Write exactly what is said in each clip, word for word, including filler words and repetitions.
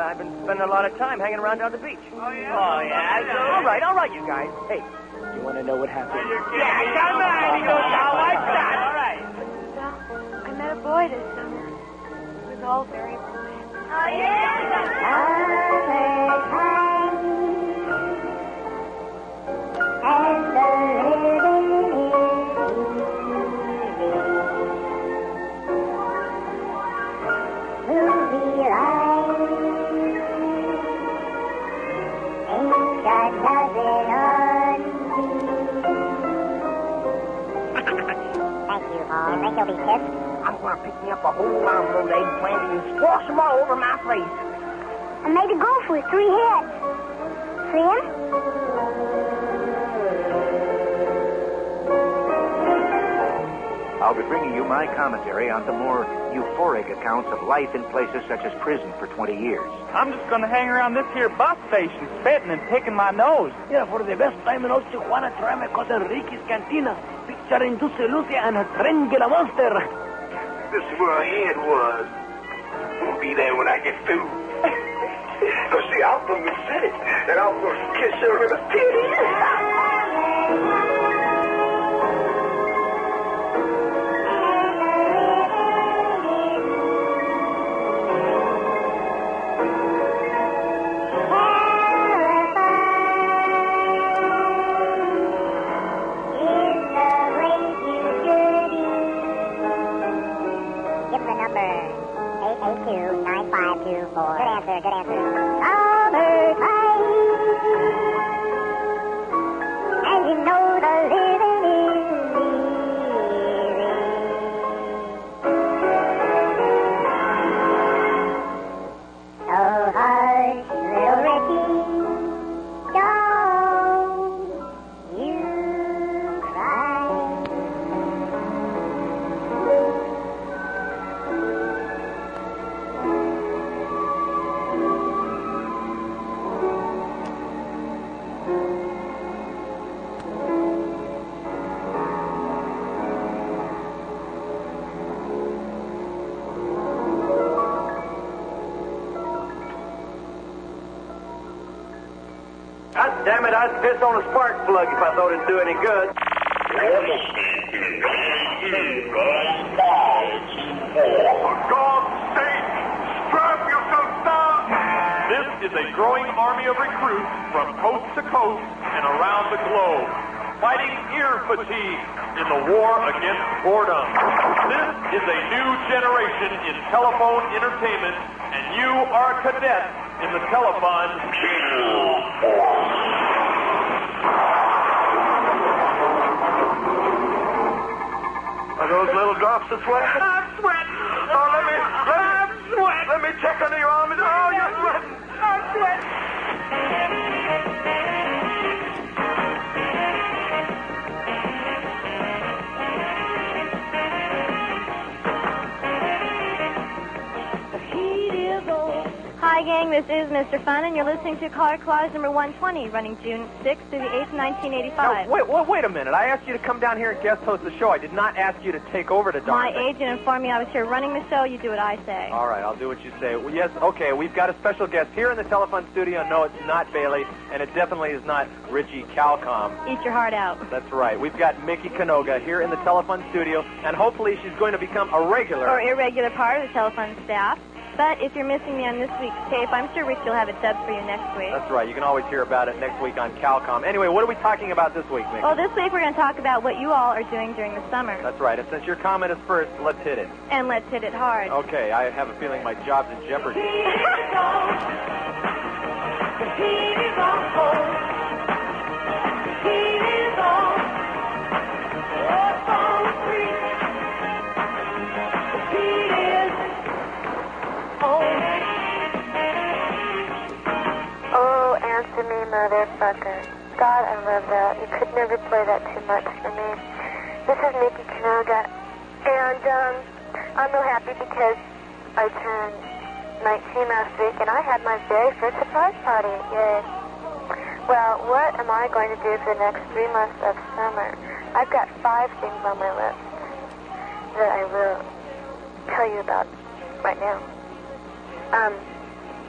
I've been spending a lot of time hanging around down the beach. Oh, yeah? Oh, yeah. So... All right, all right, you guys. Hey, you want to know what happened? Yeah, come on. He goes down like that. All right. Well, I met a boy this summer. It was all very romantic. Oh, yeah? You think you'll be pissed? I'm going to pick me up a whole armload of eggplant and squash them all over my face. I made a gopher with three heads. See him? I'll be bringing you my commentary on the more euphoric accounts of life in places such as prison for twenty years. I'm just going to hang around this here bus station, spitting and picking my nose. Yeah, for the best time in old Tijuana, try my cousin Ricky's Cantina. Picturing Dulce Lucia and her Trengela monster. This is where her head was. We'll be there when I get through. So see, I'll come and sit it, and I'll go kiss her in the titty. Good answer, good answer. Summertime. And you know the living is easy. So hush, little Ricky, don't you cry. God damn it, I'd piss on a spark plug if I thought it'd do any good. For God's sake, strap yourself down! This is a growing army of recruits from coast to coast and around the globe, fighting ear fatigue in the war against boredom. This is a new generation in telephone entertainment, and you are a cadet in the Telefon. Are those little drops of sweat? I'm sweating. Oh, let me, let me, I'm sweating. let me check under your arm. Oh, you're sweating. I'm sweating. Hi, gang. This is Mister Fun, and you're listening to Caller Clause number one twenty, running June sixth through the eighth, nineteen eighty-five. Now, wait, wait, wait a minute. I asked you to come down here and guest host the show. I did not ask you to take over the darn My thing. agent informed me I was here running the show. You do what I say. All right, I'll do what you say. Well, yes, okay, we've got a special guest here in the Telefon studio. No, it's not Bailey, and it definitely is not Richie Calcom. Eat your heart out. That's right. We've got Mickey Canoga here in the Telefon studio, and hopefully she's going to become a regular. Or irregular part of the telephone staff. But if you're missing me on this week's tape, I'm sure Rich will have it dubbed for you next week. That's right. You can always hear about it next week on Calcom. Anyway, what are we talking about this week, Mickey? Well, this week we're going to talk about what you all are doing during the summer. That's right. And since your comment is first, let's hit it. And let's hit it hard. Okay, I have a feeling my job's in jeopardy. Oh, answer me, motherfucker. God, I love that. You could never play that too much for me. This is Mickey Canoga, and um, I'm real happy because I turned nineteen last week, and I had my very first surprise party. Yay. Well, what am I going to do for the next three months of summer? I've got five things on my list that I will tell you about right now. Um,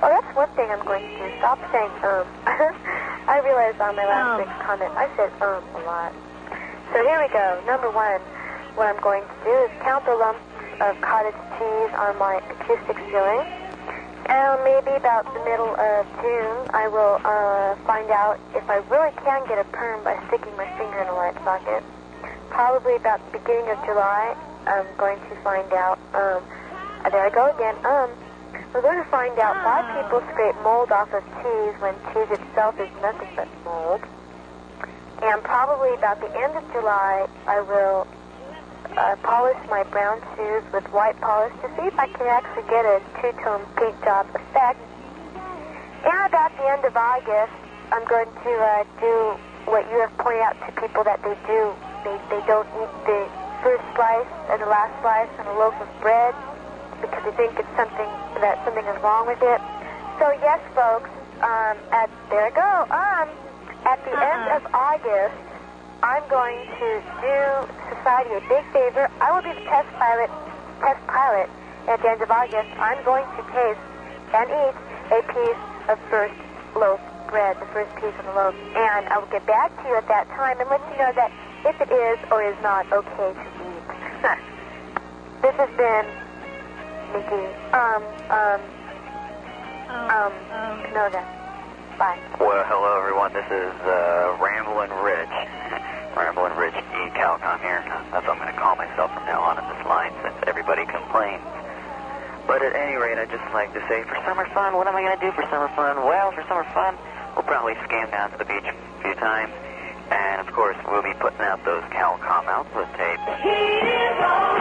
Oh, that's one thing I'm going to do. Stop saying um. I realized on my last Um. week's comment I said um a lot. So here we go. Number one, what I'm going to do is count the lumps of cottage cheese on my acoustic ceiling. And maybe about the middle of June, I will uh, find out if I really can get a perm by sticking my finger in a light socket. Probably about the beginning of July, I'm going to find out. Um, there I go again. Um, we're going to find out why people scrape mold off of cheese when cheese itself is nothing but mold. And probably about the end of July, I will uh, polish my brown shoes with white polish to see if I can actually get a two-tone paint job effect. And about the end of August, I'm going to uh, do what you have pointed out to people that they do. They, they don't eat the first slice and the last slice on a loaf of bread because they think it's something that something is wrong with it. So yes, folks, um, at there I go. Um, at the uh-huh. end of August, I'm going to do society a big favor. I will be the test pilot. Test pilot. At the end of August, I'm going to taste and eat a piece of first loaf bread, the first piece of the loaf, and I will get back to you at that time and let you know that if it is or is not okay to eat. This has been Nikki. Um, um, um, um, Canoga. Bye. Well, hello, everyone. This is uh, Ramblin' Rich. Ramblin' Rich E. Calcom here. That's what I'm going to call myself from now on in this line since everybody complains. But at any rate, I'd just like to say, for summer fun, what am I going to do for summer fun? Well, for summer fun, we'll probably scam down to the beach a few times. And, of course, we'll be putting out those Calcom output tapes. Heat is on.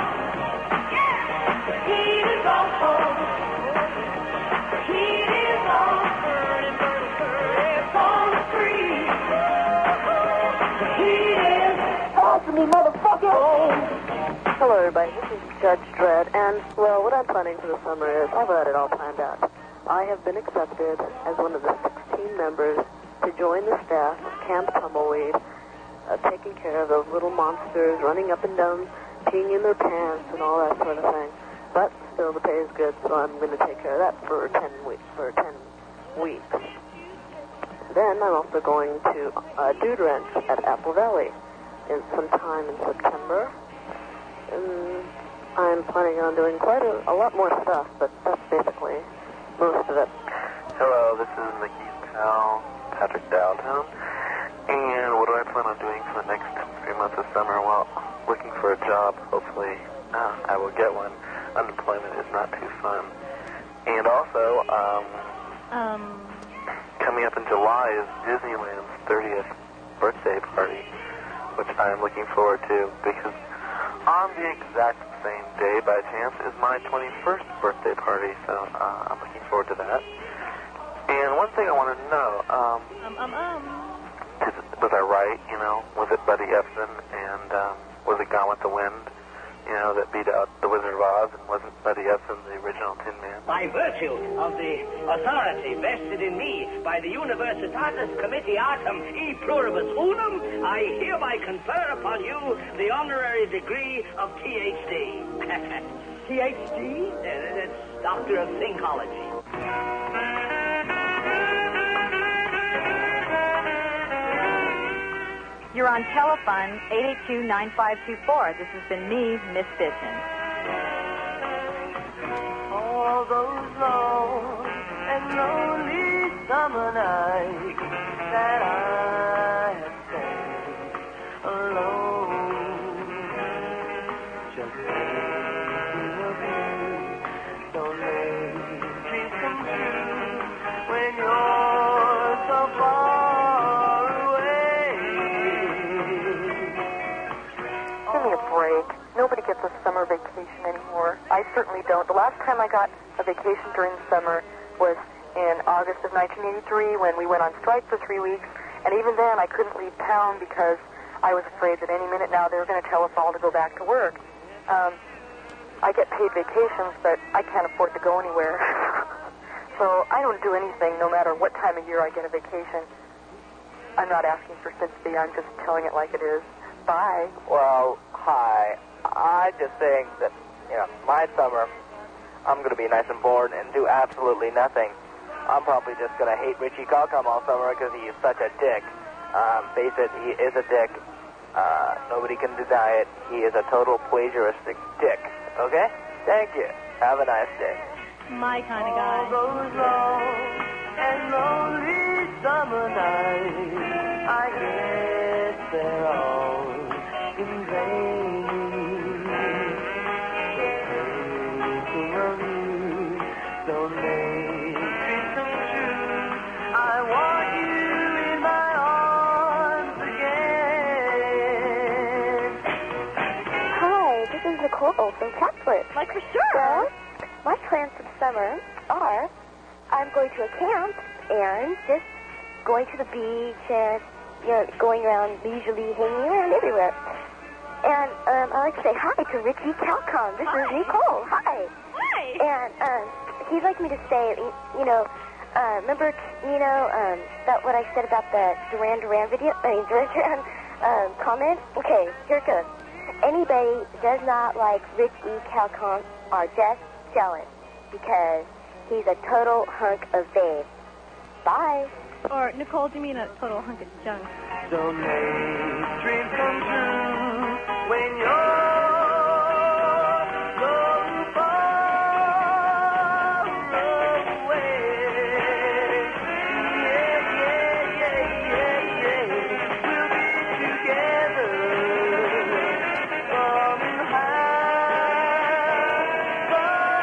Heat is on. Heat is on. Burning, burning, burning. It's on the street. Heat is on to me, motherfucker. Hello, everybody. This is Judge Dredd, and, well, what I'm planning for the summer is I've got it all planned out. I have been accepted as one of the sixteen members to join the staff of Camp Tumbleweed, uh, taking care of those little monsters running up and down, peeing in their pants and all that sort of thing. But still, the pay is good, so I'm going to take care of that for ten weeks. For ten weeks. Then I'm also going to uh, Dude Ranch at Apple Valley in sometime in September. And I'm planning on doing quite a, a lot more stuff, but that's basically most of it. Hello, this is Mickey's pal, Patrick Downtown. And what do I plan on doing for the next three months of summer? Well, looking for a job. Hopefully, uh, I will get one. Unemployment is not too fun. And also, um, Um, coming up in July is Disneyland's thirtieth birthday party, which I am looking forward to because on the exact same day, by chance, is my twenty-first birthday party, so uh, I'm looking forward to that. And one thing I want to know, um, um, um, um. is, was I right, you know? Was it Buddy Ebsen and um, was it Gone with the Wind, you know, that beat out the Wizard of Oz, and wasn't Buddy Ebsen the original Tin Man? By virtue of the authority vested in me by the Universitatis Committee Artem E Pluribus Unum, I hereby confer upon you the honorary degree of P H D. P H D? Uh, that's Doctor of Thinkology. You're on telephone eight eight two, nine five two four. This has been me, Miss Bitchin. All those long and lonely summer nights that I have spent alone, just thinking of you, don't make dreams come true when you're so far away. Give me a break. Nobody gets a summer vacation anymore. I certainly don't. The last time I got a vacation during the summer was in August of nineteen eighty-three when we went on strike for three weeks. And even then, I couldn't leave town because I was afraid that any minute now they were going to tell us all to go back to work. Um, I get paid vacations, but I can't afford to go anywhere. So I don't do anything no matter what time of year I get a vacation. I'm not asking for sympathy. I'm just telling it like it is. Bye. Well, hi. I just think that, you know, my summer, I'm going to be nice and bored and do absolutely nothing. I'm probably just going to hate Richie Calcom all summer because he is such a dick. Um, face it, he is a dick. Uh, nobody can deny it. He is a total plagiaristic dick. Okay? Thank you. Have a nice day. My kind of guy. All those long and lonely summer nights, I guess they're all in vain. Thinking of you don't make me come true. I want you in my arms again. Hi, this is Nicole from Chatsworth. Like for sure. Well, my plans for the summer are I'm going to a camp and just going to the beach and, you know, going around leisurely, hanging around everywhere. And um, I'd like to say hi to Richie Calcom. This Hi. is Nicole. Hi. Hi. And um, he'd like me to say, you know, uh, remember, you know, um, that what I said about the Duran Duran video, I mean, Duran Duran um, comment? Okay, here it goes. Anybody does not like Richie Calcom are just jealous because he's a total hunk of babe. Bye. Or, Nicole, do you mean a total hunk of junk? Don't make dreams come true when you're so far away. Yeah, yeah, yeah, yeah, yeah. We'll be together, coming high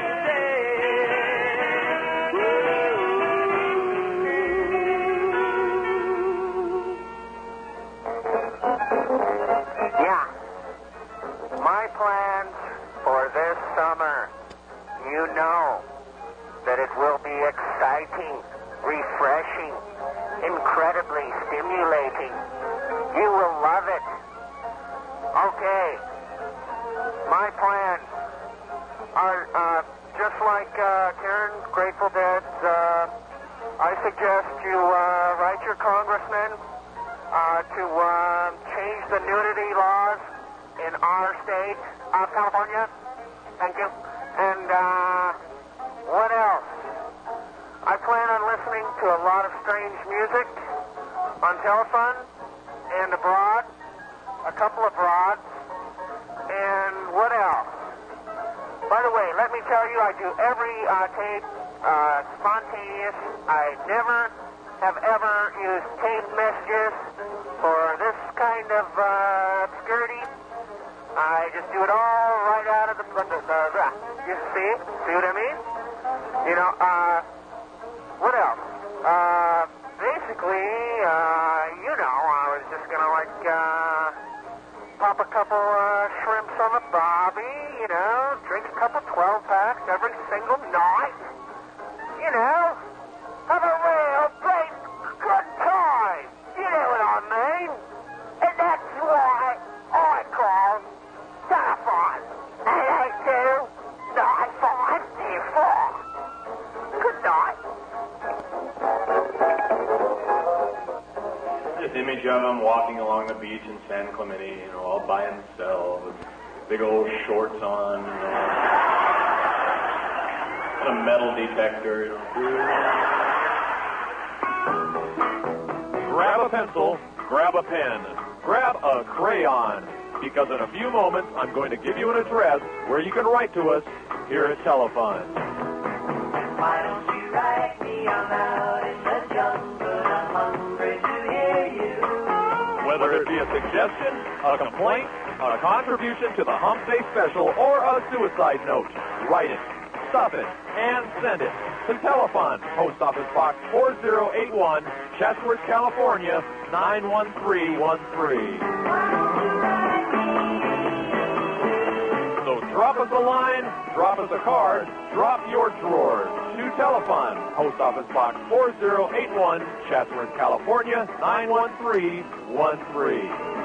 someday. Yeah. My plans for this summer, you know that it will be exciting, refreshing, incredibly stimulating. You will love it. Okay. My plans are uh, just like uh, Karen Grateful Dead's. Uh, I suggest you uh, write your congressman uh, to uh, change the nudity laws in our state of California. Thank you. And uh, what else? I plan on listening to a lot of strange music on telephone and abroad, a couple of broads, and what else? By the way, let me tell you, I do every uh, tape uh, spontaneous. I never have ever used tape messages for this kind of uh, obscurity. I just do it all right out of the... the, the, the you see? See what I mean? You know, uh, what else? Uh, basically, uh, you know, I was just going to, like, uh, pop a couple uh, shrimps on the bobby, you know, drink a couple twelve-packs every single night. You know, have a real great good time. You know what I mean? And that's why I call telephone. eight eight two, nine five two four. Good night. This image of him walking along the beach in San Clemente, you know, all by himself, with big old shorts on, you know, a metal detector, you know. Grab a pencil, grab a pen, grab a crayon, because in a few moments I'm going to give you an address where you can write to us here at Telefun. Why don't you write me? I'm out in the jungle. I'm hungry to hear you. Whether it be a suggestion, a complaint, a contribution to the Hump Day Special, or a suicide note, write it, stuff it, and send it to Telefun, Post Office Box four zero eight one, Chatsworth, California, nine one three one three. So drop us a line, drop us a card, drop your drawers to Telefun, Post Office Box four zero eight one, Chatsworth, California, nine one three one three.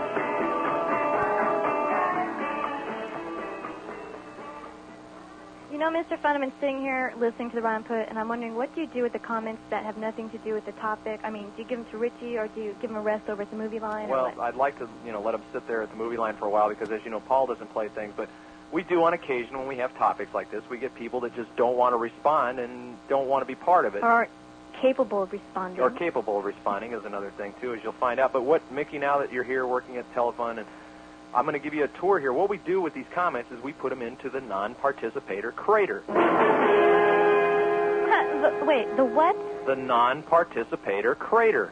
You know, Mister Fun, I've been sitting here listening to the Ron Put, and I'm wondering, what do you do with the comments that have nothing to do with the topic? I mean, do you give them to Richie, or do you give them a rest over at the movie line? Well, or what? I'd like to, you know, let him sit there at the movie line for a while because, as you know, Paul doesn't play things, but we do on occasion when we have topics like this. We get people that just don't want to respond and don't want to be part of it. Or capable of responding. Or capable of responding is another thing, too, as you'll find out. But what, Mickey, now that you're here working at Telefun, and I'm going to give you a tour here. What we do with these comments is we put them into the non-participator crater. Huh, the, wait, the what? The non-participator crater.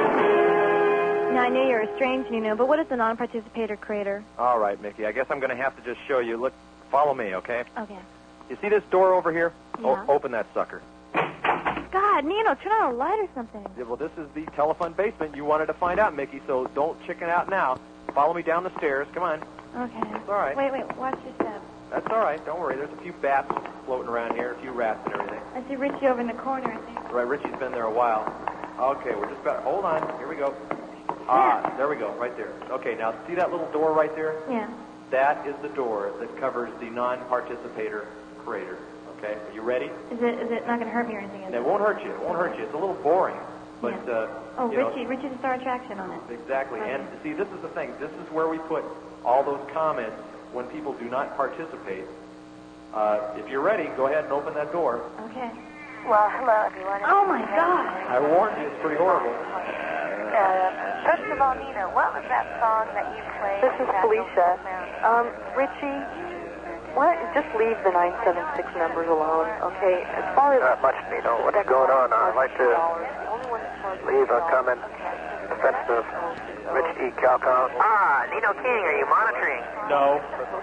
Now, I know you're a strange, you know, but what is the non-participator crater? All right, Mickey, I guess I'm going to have to just show you. Look, follow me, okay? Okay. You see this door over here? Yeah. O- open that sucker. God, Nino, turn on a light or something. Yeah, well, this is the Telefun basement. You wanted to find out, Mickey, so don't chicken out now. Follow me down the stairs. Come on. Okay. It's all right. Wait, wait, watch your step. That's all right. Don't worry. There's a few bats floating around here, a few rats and everything. I see Richie over in the corner, I think. Right, Richie's been there a while. Okay, we're just about... Hold on. Here we go. Ah, there we go, right there. Okay, now see that little door right there? Yeah. That is the door that covers the non-participator crater. Okay, are you ready? Is it is it not going to hurt me or anything? Is It won't hurt you. It won't hurt you. It's a little boring, but Yeah. uh, Oh, you know, Richie, Richie's a star attraction on it. exactly. Okay. And see, this is the thing. This is where we put all those comments when people do not participate. Uh, if you're ready, go ahead and open that door. Okay. Well, hello, everyone. Oh, my God. I warned you. It's pretty horrible. Uh, first of all, Nina, what was that song that you played? This is Felicia. Um, Richie, why don't you just leave the nine seven six numbers alone, okay? As far as... Not much, Nino. What's going on? I'd like to leave a comment defense of Rich E. Calcon. Ah, Nino King, are you monitoring? No.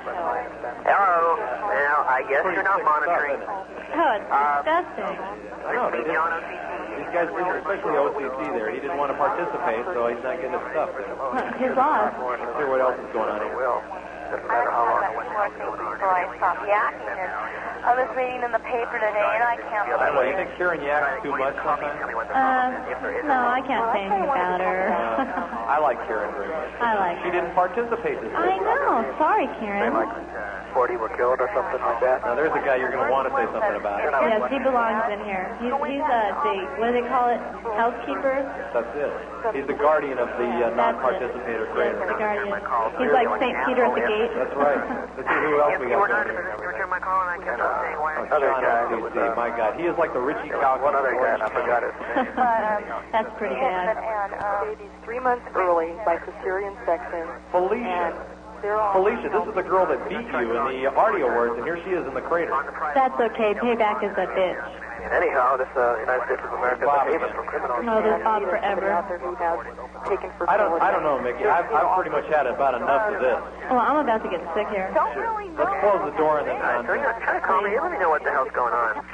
Hello. Well, I guess you're not monitoring. Oh, it's disgusting. I know. They didn't, these guys, especially O C C there, he didn't want to participate, so he's not getting his stuff there. His loss. Let's see what else is going on here. Doesn't matter how long. Two more things before I stop yakking. And I was reading in the paper today, and I can't I don't know, you believe think Karen yaks too much sometimes? Um, no, I can't say anything about her. Uh, I like Karen very much. I like She didn't participate this I week. know. Sorry, Karen. forty were killed or something like that. Now, there's a guy you're going to want to say something about. Yes, he belongs in here. He's, he's uh, the, what do they call it, housekeeper? That's it. He's the guardian of the uh, non-participator Yes, crater. the guardian. He's like Saint Peter at the gate. That's right. Let's see who else we got going here. You return my call, and I kept on saying why Oh, John O C C, my God. He is like the Richie Calcon. One other guy, and I forgot his name. That's pretty bad. And uh, babies three months early by cesarean section. Felicia. They're all Felicia, this is the girl that beat you in the Artie Awards, and here she is in the crater. That's okay. Payback is a bitch. Anyhow, this uh, United States of America is a haven for criminals. No, this Bob forever. out there who has taken for I don't, I don't know, Mickey. I've, I've pretty much had about enough of this. Well, I'm about to get sick here. Don't really know. Let's close the door and then Uh, so, you know, try to call me. Let me know what the hell's going on.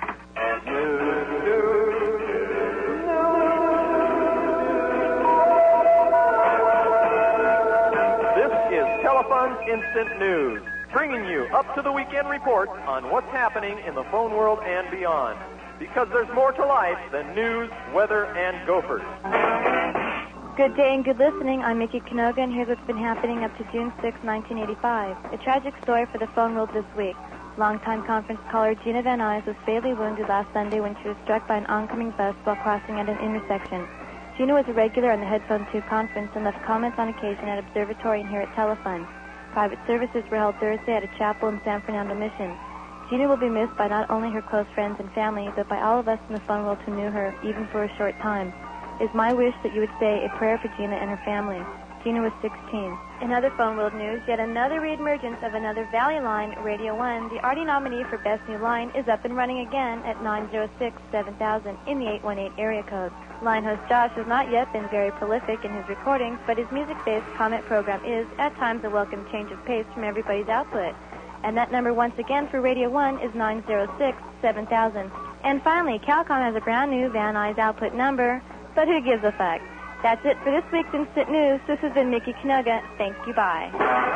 This is Telefun's Instant News, bringing you up to the weekend report on what's happening in the phone world and beyond. Because there's more to life than news, weather, and gophers. Good day and good listening. I'm Mickey Kanoga, and here's what's been happening up to June sixth, nineteen eighty-five. A tragic story for the phone world this week. Longtime conference caller Gina Van Nuys was fatally wounded last Sunday when she was struck by an oncoming bus while crossing at an intersection. Gina was a regular on the Headphone two conference and left comments on occasion at Observatory and here at Telefun. Private services were held Thursday at a chapel in San Fernando Mission. Gina will be missed by not only her close friends and family, but by all of us in the phone world who knew her, even for a short time. It is my wish that you would say a prayer for Gina and her family. Gina was sixteen. In other phone world news, yet another reemergence of another Valley line, Radio one. The Artie nominee for Best New Line is up and running again at nine zero six seven thousand in the eight one eight area code. Line host Josh has not yet been very prolific in his recordings, but his music-based comment program is, at times, a welcome change of pace from everybody's output. And that number once again for Radio one is nine zero six seven thousand. And finally, Calcom has a brand new Van Nuys output number, but who gives a fuck? That's it for this week's Instant News. This has been Mickey Kanoga. Thank you, bye.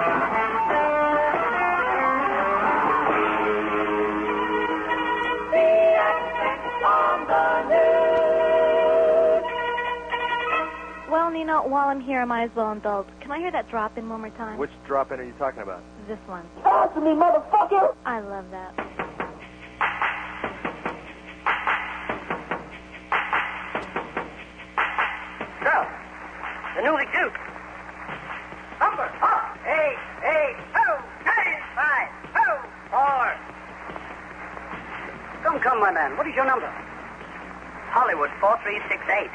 Well, Nino, while I'm here, I might as well indulge. Can I hear that drop in one more time? Which drop-in are you talking about? This one. Answer me, motherfucker! I love that. So, the newly Duke. Number, up, eight, eight, two, nine, five, two, four. Come, come, my man. What is your number? Hollywood four three six eight.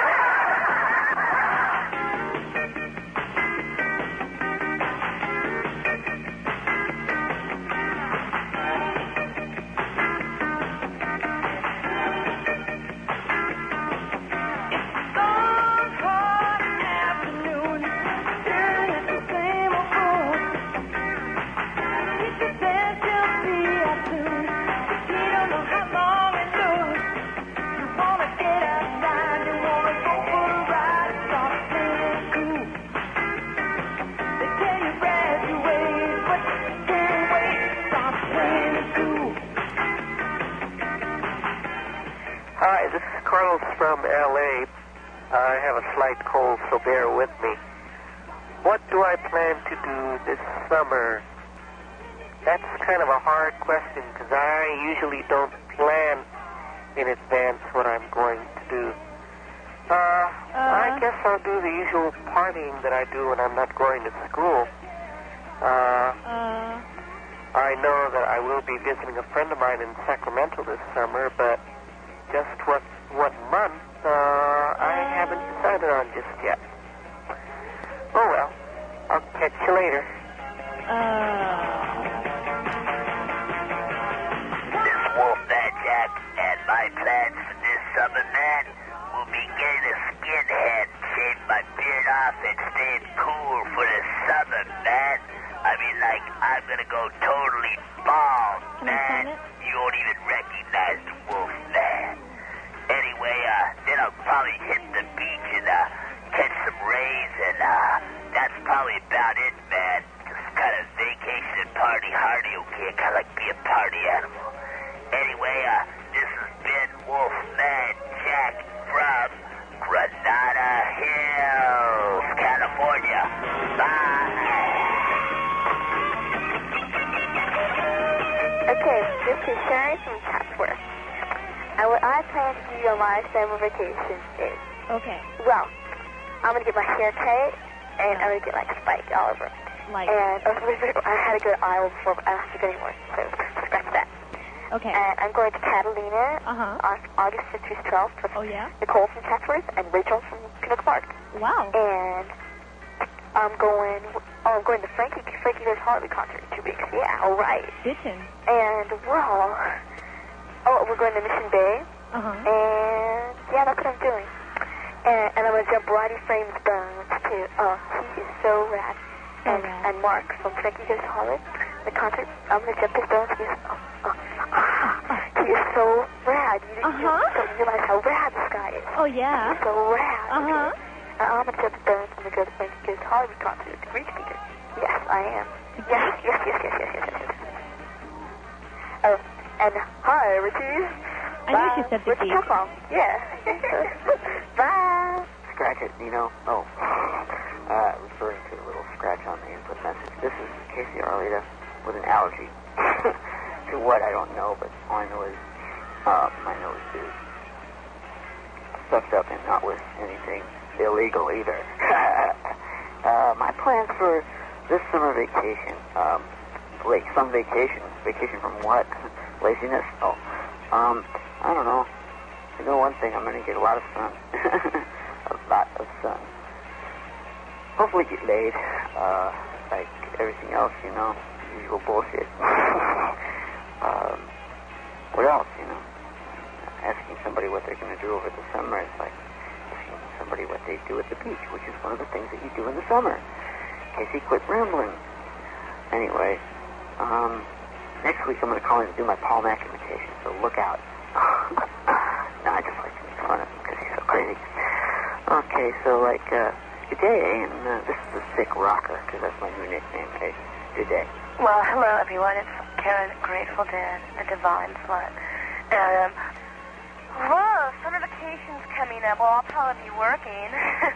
Hi, this is Carlos from L A. I have a slight cold, so bear with me. What do I plan to do this summer? That's kind of a hard question because I usually don't plan in advance what I'm going to do. Uh, uh, I guess I'll do the usual partying that I do when I'm not going to school. Uh, uh, I know that I will be visiting a friend of mine in Sacramento this summer, but just what what month, uh, I haven't decided on just yet. Oh, well. I'll catch you later. This Wolf Man Jack, and my plans for this summer, man, will be getting a skinhead, shave my beard off, and staying cool for the summer, man. I mean, like, I'm gonna go totally bald, man. You won't even recognize the Wolf Man. Anyway, uh, then I'll probably hit the beach and, uh, catch some rays, and, uh, that's probably about it, man. Just kind of vacation and party hardy, okay? Kind of like be a party animal. Anyway, uh, this has been Wolfman Jack from Granada Hills, California. Bye. Okay, this is Sherry from Chatsworth. And what I plan to do on my summer vacation is... Okay. Well, I'm going to get my hair cut, and I'm going to get, like, spiked all over. Like? And uh, I had to go to Iowa before, but I don't have to go anymore, so scratch that. Okay. And I'm going to Catalina uh-huh. on August fifth through twelfth with oh, yeah? Nicole from Chatsworth and Rachel from Pinnacle Park. Wow. And I'm going... Oh, I'm going to Frankie, Frankie Goes Harley concert in two weeks. Yeah, all right. Bitchin'. And, well... Oh, we're going to Mission Bay. Uh-huh. And, yeah, that's what I'm doing. And, and I'm going to jump Roddy Frame's bones, too. Oh, he is so rad. And, oh, and Mark from Frankie Goes to Hollywood, the concert, I'm going to jump his bones. He is, oh, oh, oh, he is so rad. You, uh-huh. you don't realize how rad this guy is. Oh, yeah. He's so rad. Uh-huh. And I'm going to jump his bones. I'm going to go to Frankie Goes to Hollywood concert at the Greek Theater. Yes, I am. Yes, yes, yes, yes, yes, yes, yes. Oh, and hi, Richie. I knew she said the Where's the telephone? Yeah. Bye. Scratch it, Nino. Oh. Uh, referring to a little scratch on the input message. This is Casey Arlita with an allergy. To what, I don't know, but all I know is uh, my nose is stuffed up and not with anything illegal either. uh, my plans for this summer vacation. Um, like some vacation. Vacation from what? Laziness? Oh. Um, I don't know. I know one thing, I'm going to get a lot of sun. A lot of sun. Hopefully get laid. Uh, like everything else, you know. Usual bullshit. um, what else, you know? Asking somebody what they're going to do over the summer is like asking somebody what they do at the beach, which is one of the things that you do in the summer. Casey, quit rambling. Anyway, um... next week I'm going to call in to do my Paul Mac imitation, so look out. No, I just like to make fun of him because he's so crazy. Okay, so like, uh, good day, and uh, this is the Sick Rocker, because that's my new nickname, okay? Good day. Well, hello everyone, it's Karen Grateful Dead, the Divine Slut. And, um, whoa, summer vacation's coming up. Well, I'll probably be working.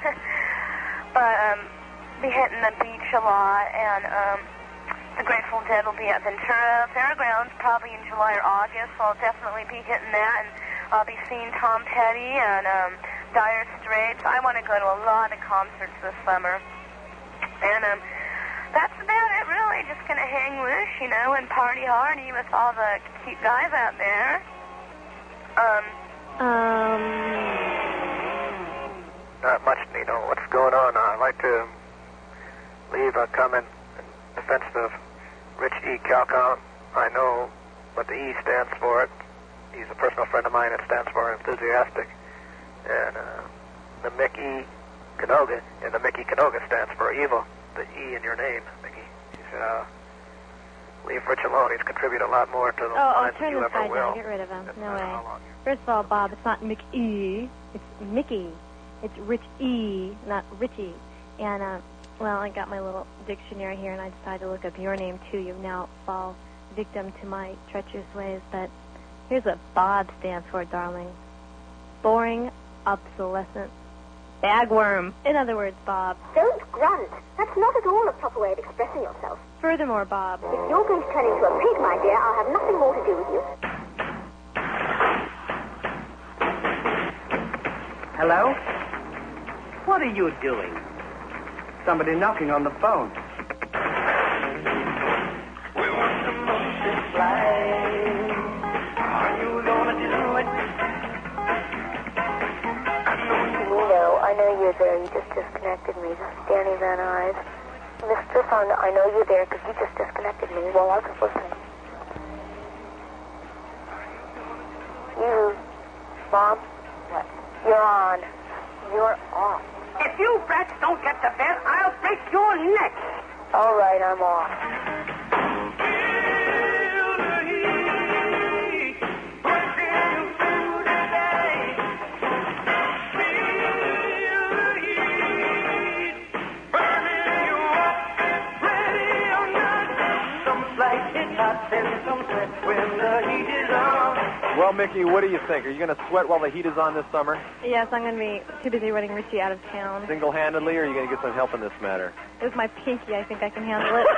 But, um, be hitting the beach a lot, and, um, the Grateful Dead will be at Ventura Fairgrounds probably in July or August, so I'll definitely be hitting that, and I'll be seeing Tom Petty and um, Dire Straits. I want to go to a lot of concerts this summer. And um, that's about it, really. Just going to hang loose, you know, and party hardy with all the cute guys out there. Um, Um... Not much, Nino. What's going on? I'd like to leave a comment in defense of Rich E. Calcon. I know what the E stands for. It. He's a personal friend of mine. It stands for enthusiastic. And uh, the Mickey Canoga, and the Mickey Canoga stands for evil. The E in your name, Mickey. He said, uh, leave Rich alone. He's contributed a lot more to the Oh, I'll lines than turn you this ever guy will. down. Get rid of him. No way. First of all, Bob, it's not Mickey. It's Mickey. It's Rich E, not Richie. And, uh, well, I got my little dictionary here, and I decided to look up your name, too. You now fall victim to my treacherous ways. But here's what Bob stands for, darling. Boring, obsolescent, bagworm. In other words, Bob. Don't grunt. That's not at all a proper way of expressing yourself. Furthermore, Bob. If you're going to turn into a pig, my dear, I'll have nothing more to do with you. Hello? What are you doing? Somebody knocking on the phone. We want the motion flight. Are you gonna do it? Nino, I know you're there. You just disconnected me. This is Danny Van Nuys. Mister Fonda, I know you're there because you just disconnected me while I was listening. You, Bob? What? You're on. You're off. If you brats don't get to bed, I'll break your neck. All right, I'm off. Well, Mickey, what do you think? Are you going to sweat while the heat is on this summer? Yes, I'm going to be too busy running Richie out of town. Single-handedly, or are you going to get some help in this matter? With my pinky, I think I can handle it.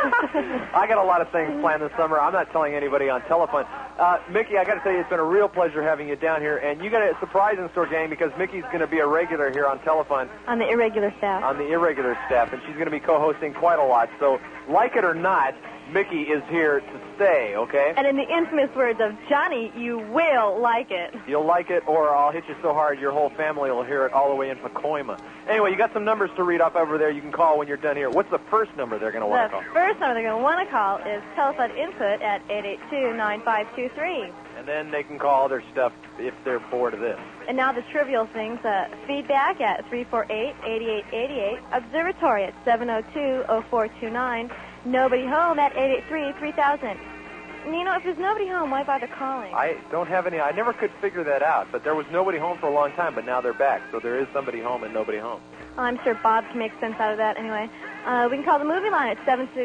I got a lot of things planned this summer. I'm not telling anybody on telephone. Uh, Mickey, I got to tell you, it's been a real pleasure having you down here. And you got a surprise in store, gang, because Mickey's going to be a regular here on telephone. On the irregular staff. On the irregular staff, and she's going to be co-hosting quite a lot. So, like it or not, Mickey is here to stay, okay? And in the infamous words of Johnny, you will like it. You'll like it, or I'll hit you so hard your whole family will hear it all the way in Pacoima. Anyway, you got some numbers to read off over there. You can call when you're done here. What's the first number they're going to want The to call? first number they're going to want to call is telephone input at eight eight two, nine five two three. And then they can call their stuff if they're bored of this. And now the trivial things. Uh, feedback at three four eight, eight eight eight eight. Observatory at seven oh two, oh four two nine. Nobody home at eight eight three, three thousand. Nino, if there's nobody home, why bother calling? I don't have any. I never could figure that out, but there was nobody home for a long time, but now they're back. So there is somebody home and nobody home. I'm sure Bob can make sense out of that anyway. Uh, we can call the movie line at seven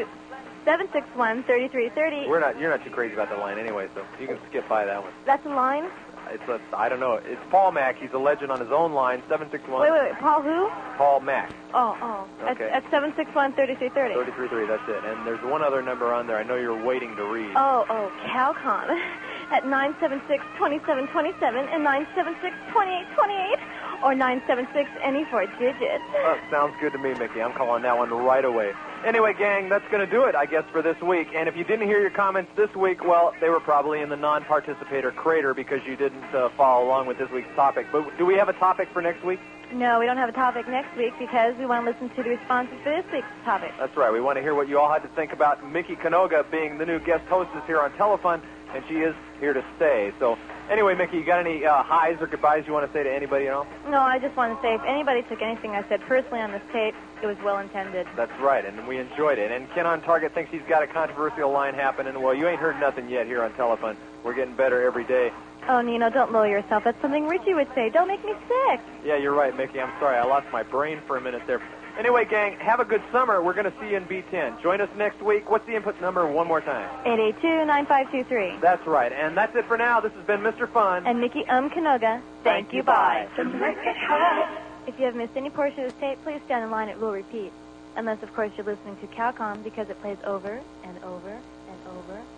six one, three three three zero. We're not. You're not too crazy about the line anyway, so you can skip by that one. That's a line? It's a, I don't know. It's Paul Mack. He's a legend on his own line, seven six one. Wait, wait, wait. Paul who? Paul Mack. Oh, oh. Okay. At, at seven six one, three three three zero. three three three, that's it. And there's one other number on there I know you're waiting to read. Oh, oh, Calcon at nine seven six, two seven two seven and nine seven six, two eight two eight or nine seven six, any four digits. Oh, sounds good to me, Mickey. I'm calling that one right away. Anyway, gang, that's going to do it, I guess, for this week. And if you didn't hear your comments this week, well, they were probably in the non-participator crater because you didn't uh, follow along with this week's topic. But do we have a topic for next week? No, we don't have a topic next week because we want to listen to the responses for this week's topic. That's right. We want to hear what you all had to think about Mickey Canoga being the new guest hostess here on Telefun, and she is here to stay. So, anyway, Mickey, you got any uh, highs or goodbyes you want to say to anybody else? No, I just want to say if anybody took anything I said personally on this tape, it was well intended. That's right, and we enjoyed it. And Ken on Target thinks he's got a controversial line happening. Well, you ain't heard nothing yet here on Telefun. We're getting better every day. Oh, Nino, don't lower yourself. That's something Richie would say. Don't make me sick. Yeah, you're right, Mickey. I'm sorry. I lost my brain for a minute there. Anyway, gang, have a good summer. We're going to see you in B ten. Join us next week. What's the input number one more time? eight eight two, nine five two three. That's right. And that's it for now. This has been Mister Fun. And Mickey Um Canoga. Thank, Thank you. Bye. bye. If you have missed any portion of this tape, please stand in line. It will repeat. Unless, of course, you're listening to Calcom because it plays over and over and over